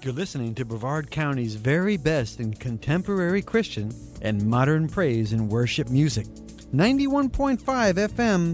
You're listening to Brevard County's very best in contemporary Christian and modern praise and worship music. 91.5 FM,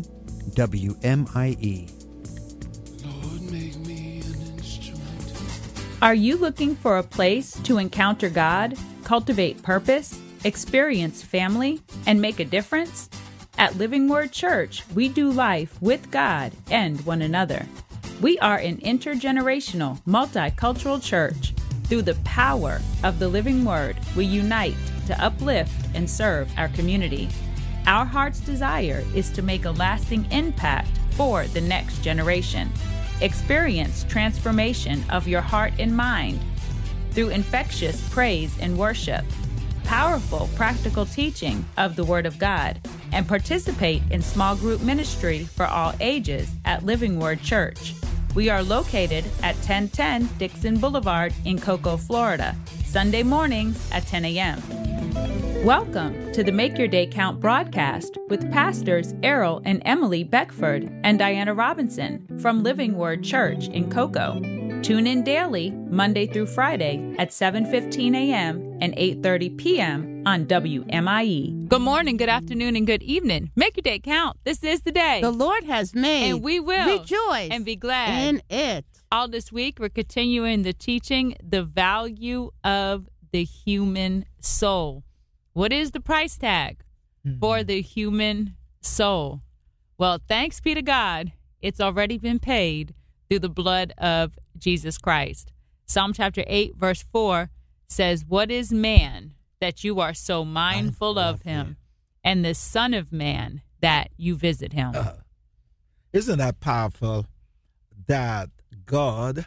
WMIE. Lord, make me an instrument. Are you looking for a place to encounter God, cultivate purpose, experience family, and make a difference? At Living Word Church, we do life with God and one another. We are an intergenerational, multicultural church. Through the power of the Living Word, we unite to uplift and serve our community. Our heart's desire is to make a lasting impact for the next generation. Experience transformation of your heart and mind through infectious praise and worship, powerful practical teaching of the Word of God, and participate in small group ministry for all ages at Living Word Church. We are located at 1010 Dixon Boulevard in Cocoa, Florida, Sunday mornings at 10 a.m. Welcome to the Make Your Day Count broadcast with Pastors Errol and Emily Beckford and Diana Robinson from Living Word Church in Cocoa. Tune in daily, Monday through Friday at 7:15 a.m. and 8:30 p.m. on WMIE. Good morning, good afternoon, and good evening. Make your day count. This is the day the Lord has made. And we will rejoice and be glad in it. All this week, we're continuing the teaching, the value of the human soul. What is the price tag for the human soul? Well, thanks be to God, it's already been paid through the blood of Jesus Christ. Psalm chapter 8, verse 4 says, "What is man that you are so mindful of him, and the Son of Man that you visit him?" Isn't that powerful that God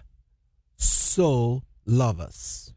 so loves us?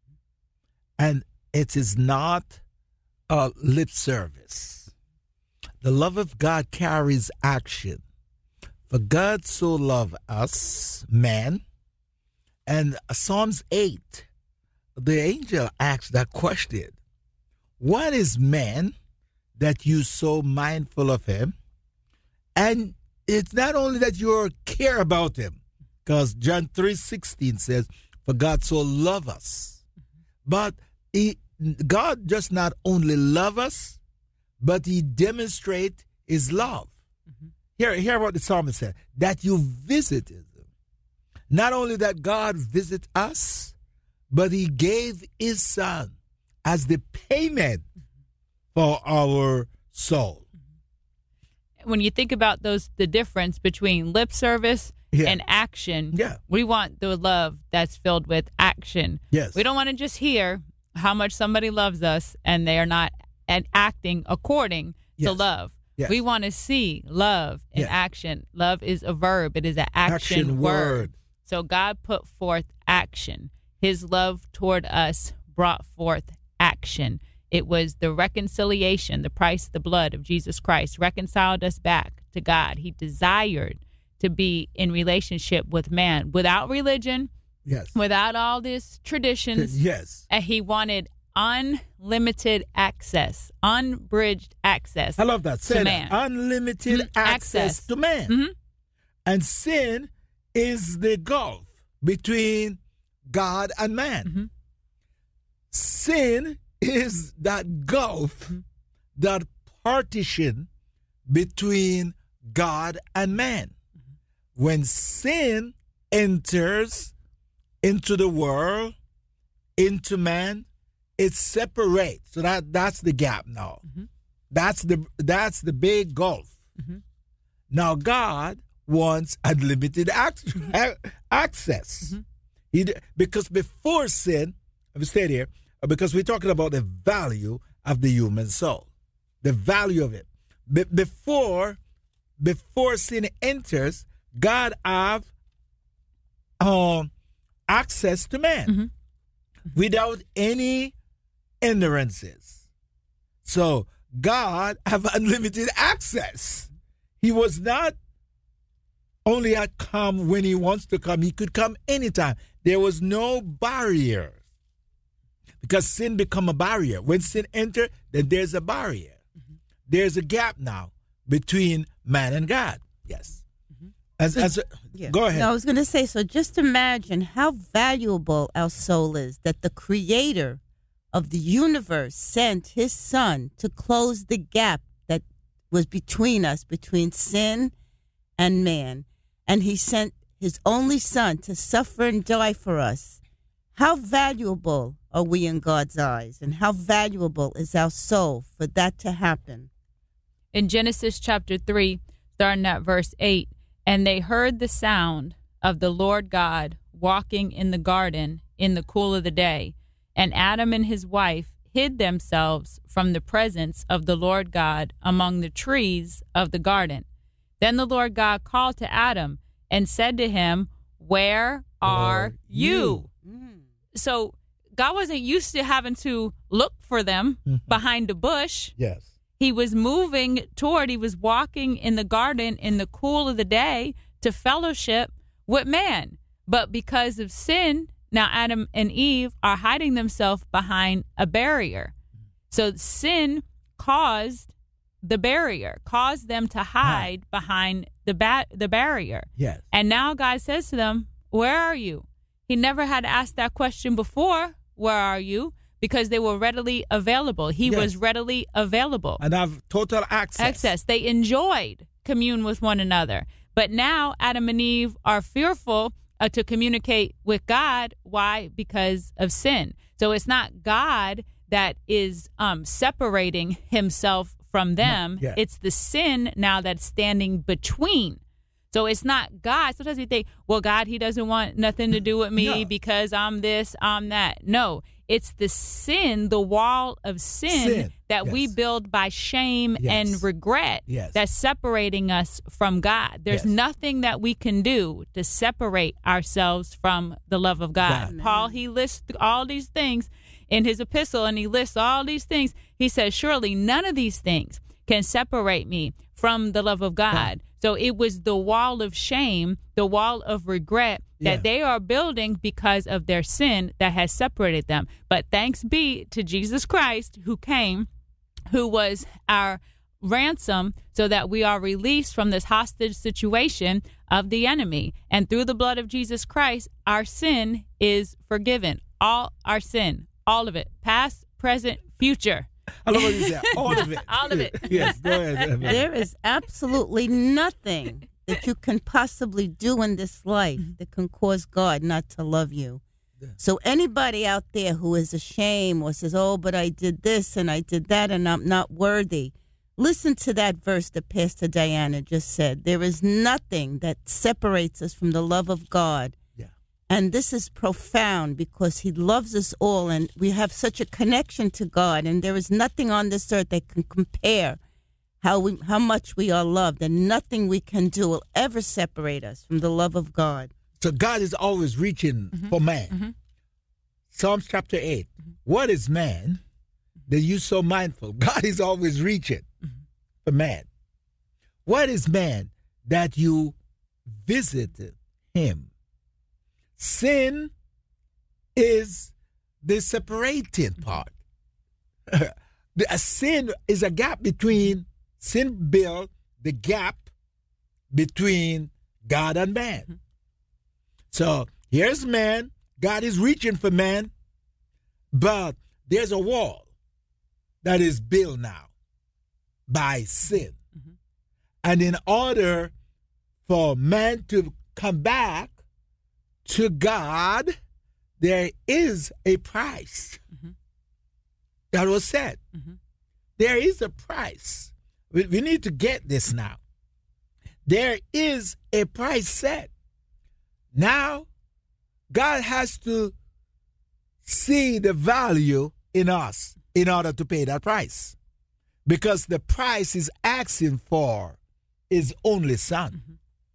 And it is not a lip service. The love of God carries action. For God so loved us, man. And Psalms 8, the angel asked that question. What is man that you so mindful of him? And it's not only that you care about him, because John 3:16 says, for God so loved us. But God just not only love us, but he demonstrates his love. Hear what the psalmist said, that you visited him. Not only that God visit us, but he gave his son as the payment for our soul. When you think about the difference between lip service and action, we want the love that's filled with action. Yes. We don't want to just hear how much somebody loves us and they are not acting according to love. Yes. We want to see love in action. Love is a verb. It is an action word. So God put forth action. His love toward us brought forth action. It was the reconciliation, the price, the blood of Jesus Christ reconciled us back to God. He desired to be in relationship with man without religion, without all this traditions. And he wanted unlimited access, unbridged access. I love that. Say man. That. Unlimited access to man. And sin is the gulf between God and man. Sin is that gulf, that partition between God and man. When sin enters into the world, into man, it separates. So that's the gap now. That's the big gulf. Now God wants unlimited access. Because before sin, let me stay here, because we're talking about the value of the human soul, the value of it. Before sin enters, God have access to man without any hindrances. So God have unlimited access. He was not only at come when he wants to come. He could come anytime. There was no barrier. Because sin become a barrier. When sin enter, then there's a barrier. There's a gap now between man and God. Yes. Yeah. Go ahead. No, I was going to say, so just imagine how valuable our soul is, that the creator of the universe sent his son to close the gap that was between us, between sin and man. And he sent his only son to suffer and die for us. How valuable are we in God's eyes? And how valuable is our soul for that to happen? In Genesis chapter 3, starting at verse 8, and they heard the sound of the Lord God walking in the garden in the cool of the day. And Adam and his wife hid themselves from the presence of the Lord God among the trees of the garden. Then the Lord God called to Adam and said to him, "Where are you?" So God wasn't used to having to look for them behind a bush. Yes. He was moving toward, he was walking in the garden in the cool of the day to fellowship with man. But because of sin, now Adam and Eve are hiding themselves behind a barrier. So sin caused the barrier, caused them to hide behind the barrier. Yes. And now God says to them, "Where are you?" He never had asked that question before, "Where are you?" Because they were readily available. He was readily available. And have total access. They enjoyed commune with one another. But now Adam and Eve are fearful to communicate with God. Why? Because of sin. So it's not God that is separating himself from them. No, It's the sin now that's standing between. So it's not God. Sometimes we think, well, God, he doesn't want nothing to do with me because I'm this, I'm that. No, it's the sin, the wall of sin that we build by shame and regret that's separating us from God. There's nothing that we can do to separate ourselves from the love of God. Paul, he lists all these things in his epistle, and he lists all these things. He says, surely none of these things can separate me from the love of God. So it was the wall of shame, the wall of regret that they are building because of their sin that has separated them. But thanks be to Jesus Christ who came, who was our ransom so that we are released from this hostage situation of the enemy. And through the blood of Jesus Christ, our sin is forgiven. All our sin, all of it, past, present, future. I love what you said. All of it. All of it. Yes, go ahead. There is absolutely nothing that you can possibly do in this life that can cause God not to love you. So anybody out there who is ashamed or says, oh, but I did this and I did that and I'm not worthy, listen to that verse that Pastor Diana just said. There is nothing that separates us from the love of God. And this is profound because he loves us all and we have such a connection to God, and there is nothing on this earth that can compare how much we are loved, and nothing we can do will ever separate us from the love of God. So God is always reaching for man. Psalms chapter 8. What is man that you so mindful? God is always reaching for man. What is man that you visited him? Sin is the separating part. Sin is a gap between, sin built the gap between God and man. So here's man, God is reaching for man, but there's a wall that is built now by sin. And in order for man to come back to God, there is a price that was set. There is a price. We need to get this now. There is a price set. Now, God has to see the value in us in order to pay that price. Because the price he's asking for is only son.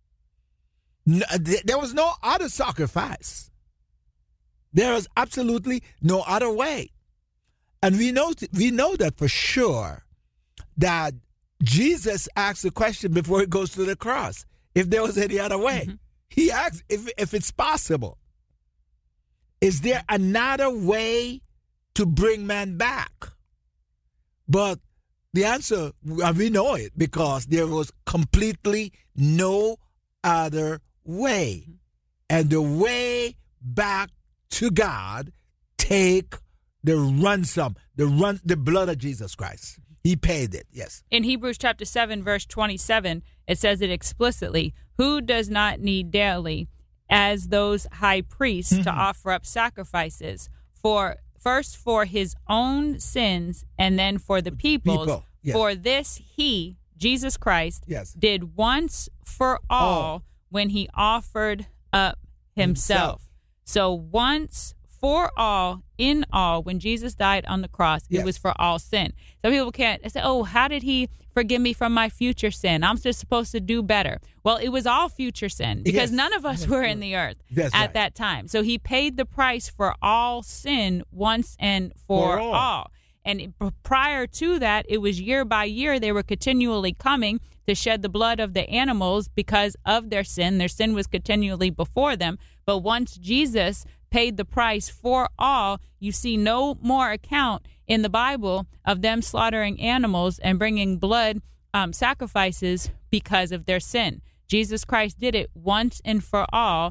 There was no other sacrifice. There was absolutely no other way. And we know that for sure, that Jesus asked the question before he goes to the cross, if there was any other way. He asked if it's possible. Is there another way to bring man back? But the answer, we know it, because there was completely no other way. And the way back to God, take the ransom, the blood of Jesus Christ. He paid it, yes. In Hebrews chapter 7, verse 27, it says it explicitly, who does not need daily as those high priests to offer up sacrifices first for his own sins and then for the people's. Yes. For this he, Jesus Christ, did once for all when he offered up himself. So once for all, in all, when Jesus died on the cross, it was for all sin. Some people can't say, oh, how did he forgive me from my future sin? I'm just supposed to do better. Well, it was all future sin because none of us were in the earth at that time. So he paid the price for all sin once and for all. And prior to that, it was year by year, they were continually coming to shed the blood of the animals because of their sin. Their sin was continually before them. But once Jesus paid the price for all, you see no more account in the Bible of them slaughtering animals and bringing blood sacrifices because of their sin. Jesus Christ did it once and for all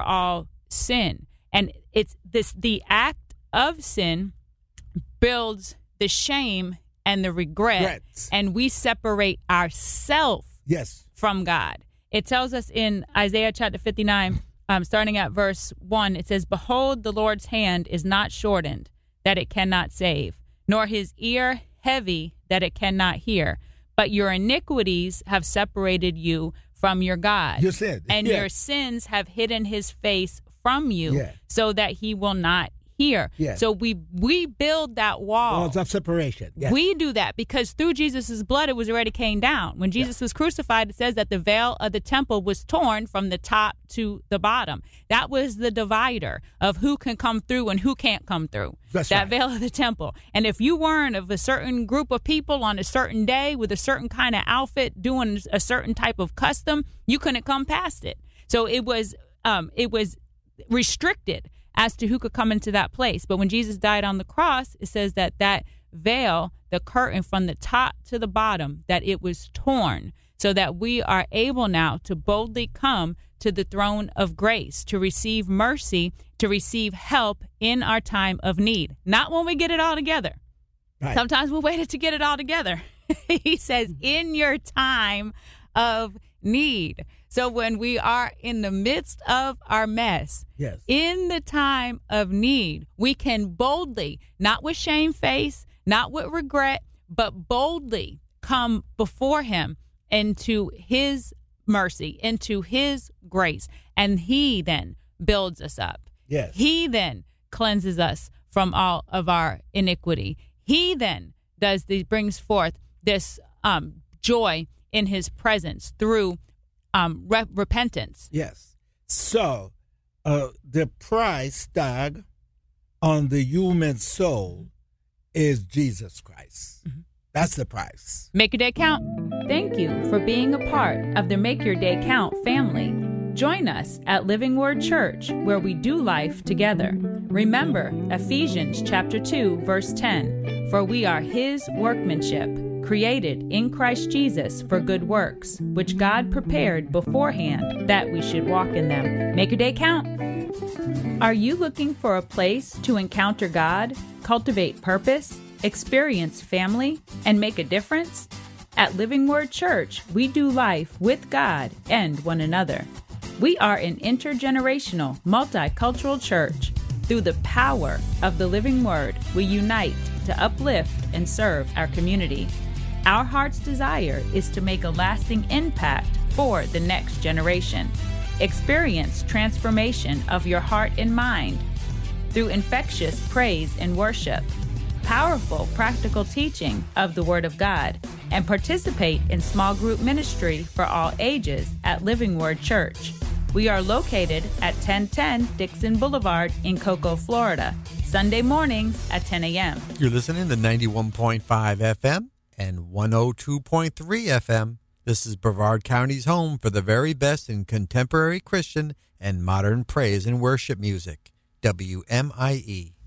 sin. And it's the act of sin builds the shame and the regret, and we separate ourselves from God. It tells us in Isaiah chapter 59, starting at verse 1, it says, behold, the Lord's hand is not shortened, that it cannot save, nor his ear heavy, that it cannot hear. But your iniquities have separated you from your God. You said. And your sins have hidden his face from you, so that he will not hear. So we build that wall. Walls of separation. Yes. We do that because through Jesus' blood, it was already came down. When Jesus was crucified, it says that the veil of the temple was torn from the top to the bottom. That was the divider of who can come through and who can't come through. That veil of the temple. And if you weren't of a certain group of people on a certain day with a certain kind of outfit doing a certain type of custom, you couldn't come past it. So it was restricted as to who could come into that place. But when Jesus died on the cross, it says that veil, the curtain from the top to the bottom, that it was torn so that we are able now to boldly come to the throne of grace, to receive mercy, to receive help in our time of need. Not when we get it all together. Right. Sometimes we waited to get it all together. He says, in your time of need. So when we are in the midst of our mess, in the time of need, we can boldly, not with shame face, not with regret, but boldly come before him into his mercy, into his grace. And he then builds us up. Yes. He then cleanses us from all of our iniquity. He then brings forth this joy in his presence through repentance. Yes. So the price tag on the human soul is Jesus Christ. Mm-hmm. That's the price. Make your day count. Thank you for being a part of the Make Your Day Count family. Join us at Living Word Church, where we do life together. Remember Ephesians chapter 2, verse 10, for we are his workmanship, created in Christ Jesus for good works, which God prepared beforehand that we should walk in them. Make your day count. Are you looking for a place to encounter God, cultivate purpose, experience family, and make a difference? At Living Word Church, we do life with God and one another. We are an intergenerational, multicultural church. Through the power of the Living Word, we unite to uplift and serve our community. Our heart's desire is to make a lasting impact for the next generation. Experience transformation of your heart and mind through infectious praise and worship, powerful practical teaching of the Word of God, and participate in small group ministry for all ages at Living Word Church. We are located at 1010 Dixon Boulevard in Cocoa, Florida, Sunday mornings at 10 a.m. You're listening to 91.5 FM and 102.3 FM. This is Brevard County's home for the very best in contemporary Christian and modern praise and worship music. WMIE.